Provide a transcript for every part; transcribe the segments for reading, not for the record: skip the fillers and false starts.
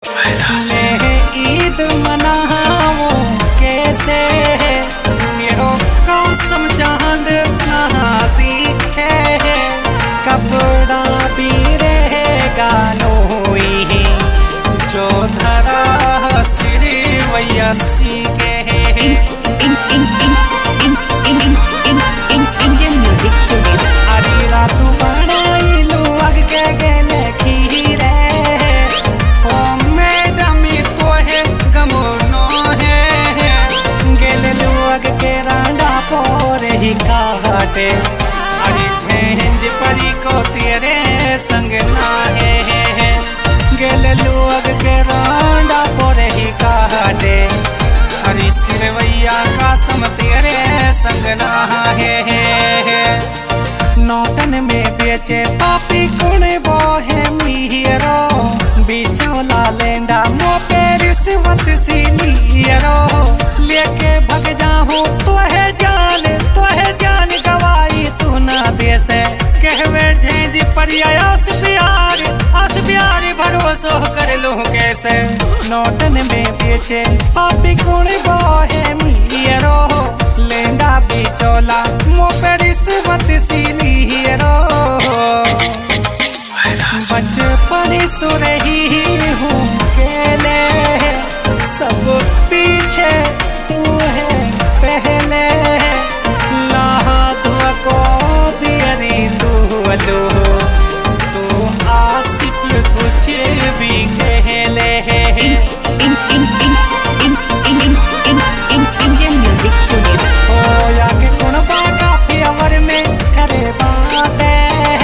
मैं ईद मनाऊं कैसे, मेरो कसम चांद ना दिखे, कपड़ा भी रहेगा नोई, जो धरा श्री वैसी के Indian music today. अरी रात बनाई लुअग के गेले खीरे, ओ मैडम तो है गमनो है, गेले लुअग के रांडा पोरे ही काटे, अरी झेंझ परी को तेरे संग ना है, गेले लुअग के रांडा पोरे ही काटे, हरी सिरवैया का सम तेरे संग ना है। नौटन में बेचे पापी कुणे वो है मीरो, बिचौला लेंडा मो पे रिश्वत सी लीरो, लेके भग जाऊं तो है जान गवाई तू ना दे से, कहवे झेंझ परिया आस प्यार भरोसो कर लो कैसे, नौटन में बेचे पापी कुणे वो है मीरो, लेंडा बिचौला मो पे रिश्वत सी लीरो, बचपन सुरही हूँ केले, सब पीछे तू है पहले, लादुआ को दियरी लो, तो आसिफ कुछ भी कहले, Indian music today. ओ याके कुणबा का प्यावर में करे बाते,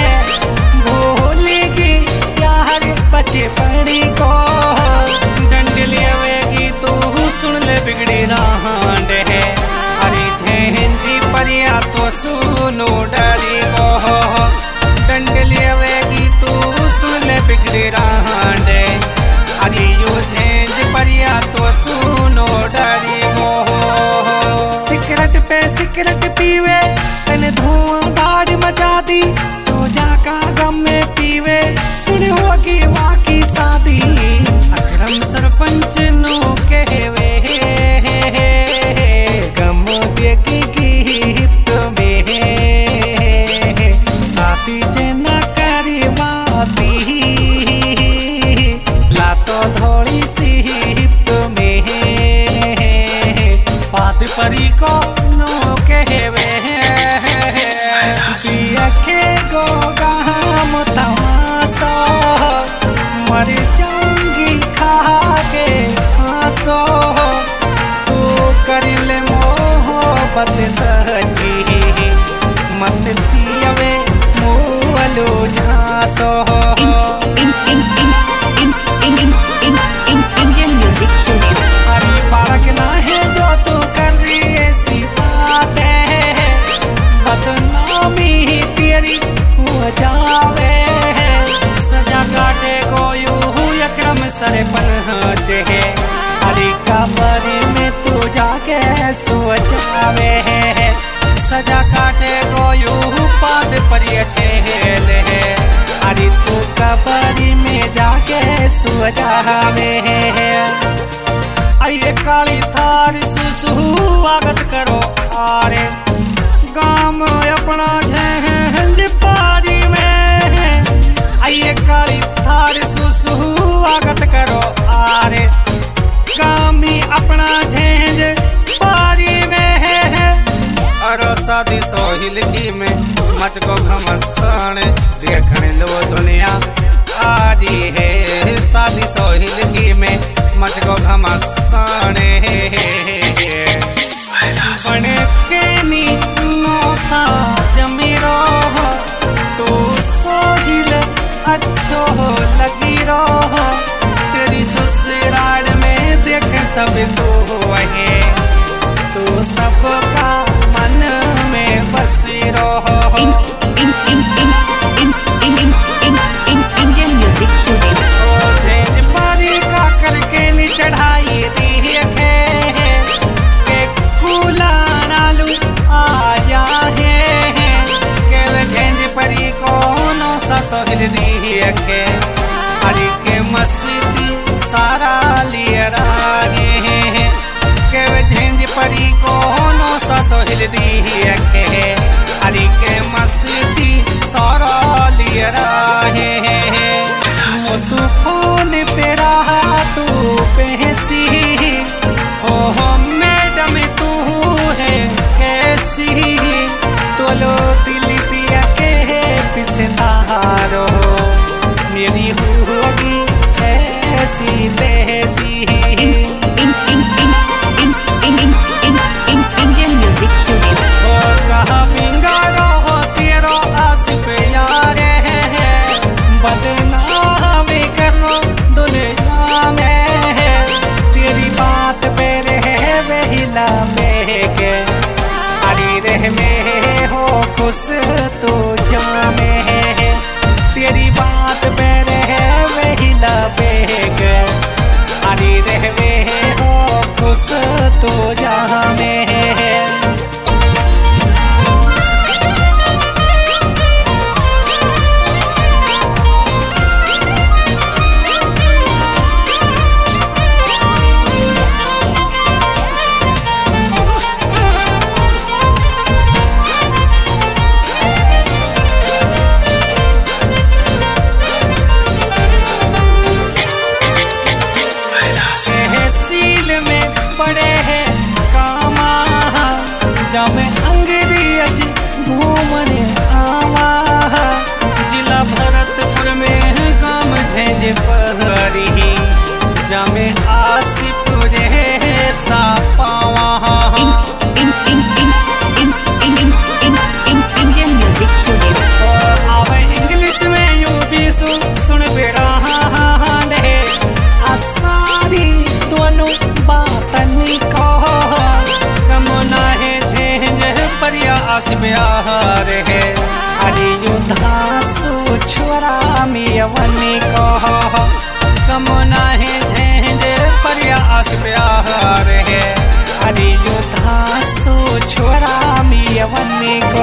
भूलेगी प्यार बचपनी को, डंड लियावेगी तू सुन ले बिगड़ी रांड है, अरे झेंझी परिया तो सुनो डरी को, डंड लियावेगी तू सुन ले बिगड़ी रांड, अरे यो झेंझ परिया तो सुनो डरी को, सिगरेट पे सिगरेट पीवे तने धुआं दाढ़ मचा दी, तो जाका गम में पीवे सुने होगी वाकी शादी, अकरम सरपंच नो कहवे गम देगी गिफ्ट में, शादी जना करी बाती लातो धोड़ी सिफ्ट में, पाद परी को नो कहवे दिया के गो गाम तमासो, मर जाऊंगी खा के आंसो, तू करिले मोहब्बत सच्ची, मत दियवे मोलो झांसो, Indian music today. अरे पारक ना है जो तू कर रही ऐसी बातें, बदनामी तेरी हो जावे, सजा काटे को यूं यक्रम सरे पहुँचे, अरे कब्र में तू जाके सो जावे, सजा काटे को यूं पाद परिय छेले, अरे तू कब्र में जाके सो जावे, आइए काली थार सुसुवागत करो आरे, गाम अपना झेंझ पारी में, आइए काली थार सुसुवागत करो आरे, गामी अपना झेंझ पारी में, अरो शादी सोहिल की में मच को घमसान, देखने लो दुनिया आदि है, शादी सोहिल की में मच को घमसान, बने के नी नौसा जमीरो, तो सोहिल अच्छो लगी रो, तेरी ससुराल में देखे सब तो है, तो सबका मन में बसी रहो, Indian music today. ओ झेंझ पारी का करके नी चढ़ाई दी है, के कूला नालू आया है, के झेंझ परी कोनो सा सोहिल दी है, के अरे के मस्ती सारा दी के हरी के मस्ती सारा लिए रहे वो सुकून पे रहा तू बेहसी हो मैडम तू है कैसी तो लो दिल दिया के पिसदारो मेरी होगी ऐसी तैसी Indian Music Studio. कहा बिंगारो तेरो आसिफ यार है बदनाम करो दुनिया में तेरी बात पे रहे वहीला में के अरे रह में हो खुश तो जामे तेरी बात पे रहे वहीला में के अरे रह में हो खुश तो जामे तहसील में पड़े हैं कामा जब अंग्रेज घूमने आवा जिला भरतपुर में काम झेंझ पहरी जमे आसिफ रे सा पावा Indian Music Studio. अब इंग्लिश में यूं भी सुन बेड़ा सारी दोनों बातनी को कमोना है झेंझ परिया आस प्यार है अरे युद्धासु छोरा मियवनी को कमोना है झेंझ परिया आस प्यार है अरे युद्धासु छोरा मियवनी को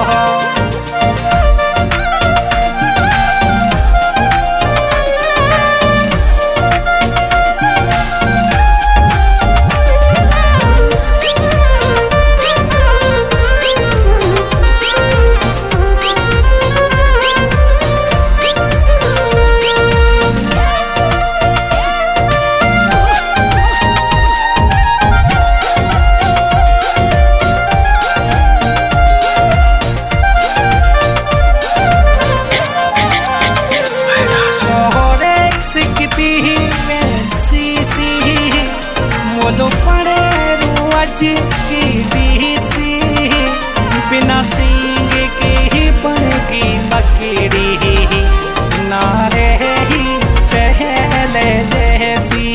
मोलो पड़े रोज की डीसी बिना सींग की बनेगी बकरी नारे ही पहले जैसी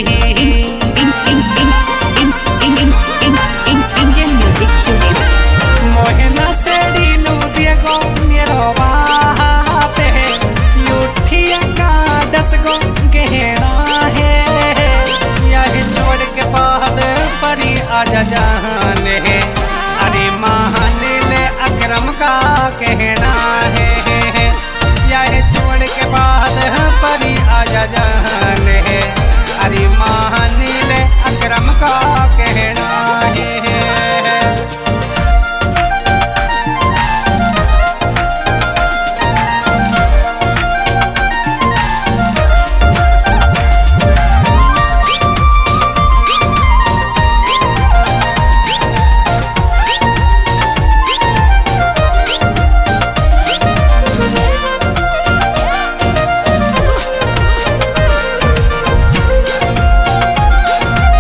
Indian Music Studio. मोहना से डीलू दिए गो मेरो बाप है यूठिया का 10 गो गहना है यह छोड़ के बाद परी आजा जान है अरे मान ले अकरम का कहना है यह छोड़ के बाद परी आजा जान है